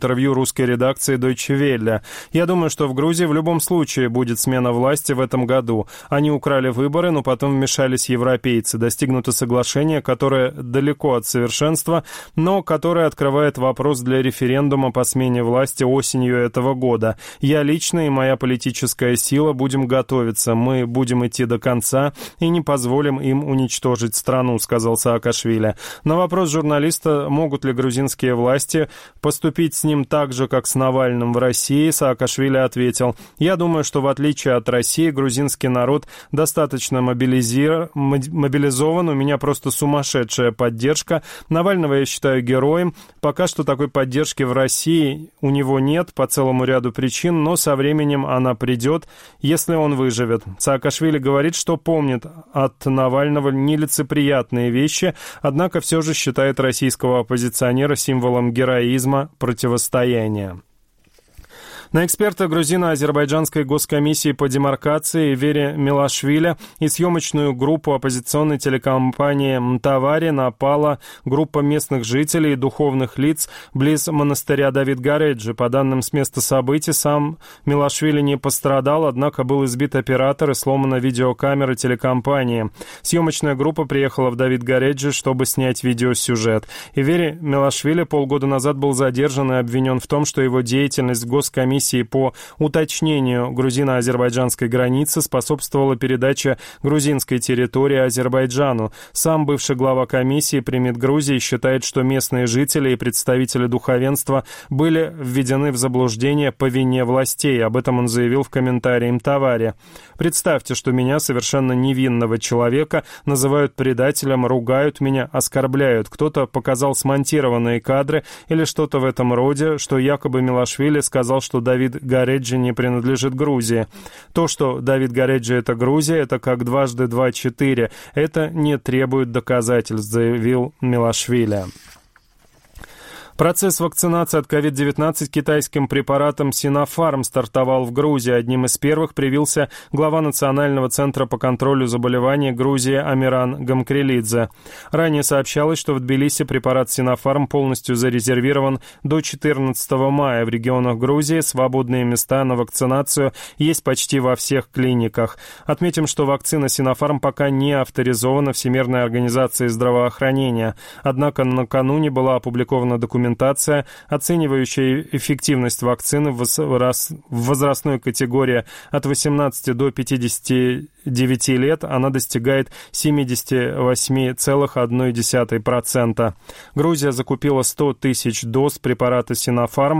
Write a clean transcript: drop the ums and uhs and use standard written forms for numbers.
интервью русской редакции Deutsche Welle. «Я думаю, что в Грузии в любом случае будет смена власти в этом году. Они украли выборы, но потом вмешались европейцы. Достигнуто соглашение, которое далеко от совершенства, но которое открывает вопрос для референдума по смене власти осенью этого года. Я лично и моя политическая сила будем готовиться. Мы будем идти до конца и не позволим им уничтожить страну», — сказал Саакашвили. На вопрос журналиста, могут ли грузинские власти поступить с ним так же, как с Навальным в России, Саакашвили ответил: «Я думаю, что в отличие от России, грузинский народ достаточно мобилизован, у меня просто сумасшедшая поддержка. Навального я считаю героем. Пока что такой поддержки в России у него нет по целому ряду причин, но со временем она придет, если он выживет». Саакашвили говорит, что помнит от Навального нелицеприятные вещи, однако все же считает российского оппозиционера символом героизма противостояния. На эксперта грузино-азербайджанской госкомиссии по демаркации Вере Милашвили и съемочную группу оппозиционной телекомпании «Мтавари» напала группа местных жителей и духовных лиц близ монастыря Давид-Гареджи. По данным с места событий, сам Милашвили не пострадал, однако был избит оператор и сломана видеокамера телекомпании. Съемочная группа приехала в Давид-Гареджи, чтобы снять видеосюжет. И Вере Милашвили полгода назад был задержан и обвинен в том, что его деятельность в госкомиссии по уточнению грузино-азербайджанской границы способствовала передаче грузинской территории Азербайджану. Сам бывший глава комиссии при МИД Грузии считает, что местные жители и представители духовенства были введены в заблуждение по вине властей. Об этом он заявил в комментарии Мтавари. «Представьте, что меня, совершенно невинного человека, называют предателем, ругают меня, оскорбляют. Кто-то показал смонтированные кадры или что-то в этом роде, что якобы Милашвили сказал, что Давид-Гареджи не принадлежит Грузии. То, что Давид-Гареджи — это Грузия, это как 2 × 2 = 4. Это не требует доказательств», — заявил Милашвили. Процесс вакцинации от COVID-19 китайским препаратом Sinopharm стартовал в Грузии. Одним из первых привился глава Национального центра по контролю заболеваний Грузии Амиран Гамкрелидзе. Ранее сообщалось, что в Тбилиси препарат Sinopharm полностью зарезервирован до 14 мая. В регионах Грузии свободные места на вакцинацию есть почти во всех клиниках. Отметим, что вакцина Sinopharm пока не авторизована Всемирной организацией здравоохранения. Однако накануне была опубликована документация, оценивающая эффективность вакцины в возрастной категории от 18 до 59 лет. Она достигает 78,1%. Грузия закупила 100 000 доз препарата Sinopharm.